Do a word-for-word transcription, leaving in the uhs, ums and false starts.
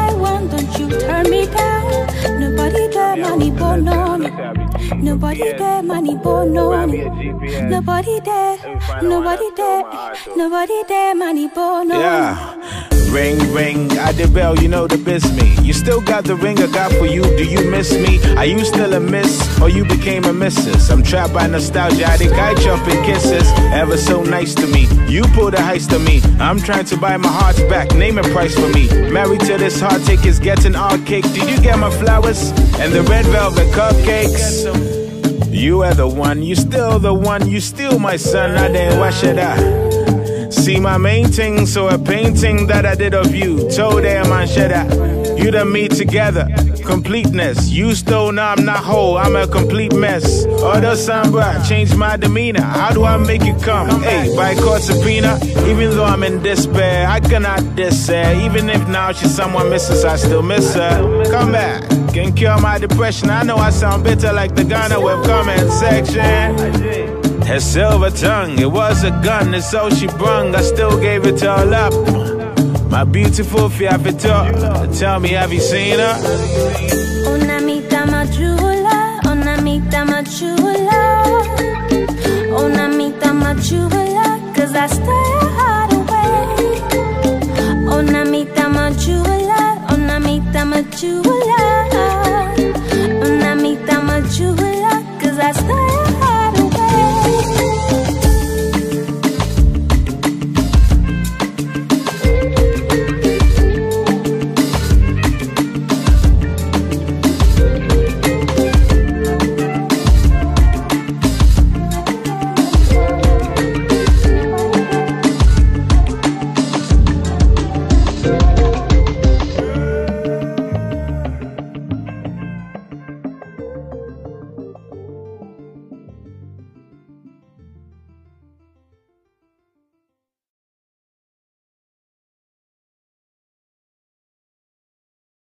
I want, don't you turn me down. Nobody there, money born on it. Nobody there, money born on it. Nobody there, nobody there, nobody there, money born on it. Yeah. Ring, ring, at the bell, you know the biz me. You still got the ring I got for you, do you miss me? Are you still a miss, or you became a missus? I'm trapped by nostalgia, I think I jump in kisses. Ever so nice to me, you pull the heist on me. I'm trying to buy my heart back, name a price for me. Married to this heart take is getting all cake. Did you get my flowers, and the red velvet cupcakes? You are the one, you still the one, you still my son, I didn't wash it out. See my main thing, so a painting that I did of you. Told them I shed that. You and me together, completeness. You stole, now I'm not whole, I'm a complete mess. Other samba, change my demeanor. How do I make you come? Hey, by court subpoena. Even though I'm in despair, I cannot despair. Even if now she's someone misses, I still miss her. Come back, can cure my depression. I know I sound bitter like the Ghana web comment section. Her silver tongue, it was a gun, it's all she brung. I still gave it all up. My beautiful fiafito, tell me, have you seen her? Una mitad más chula, una mitad más chula, una mitad más chula, cause I stay a heart away. Una mitad más chula, una mitad más chula.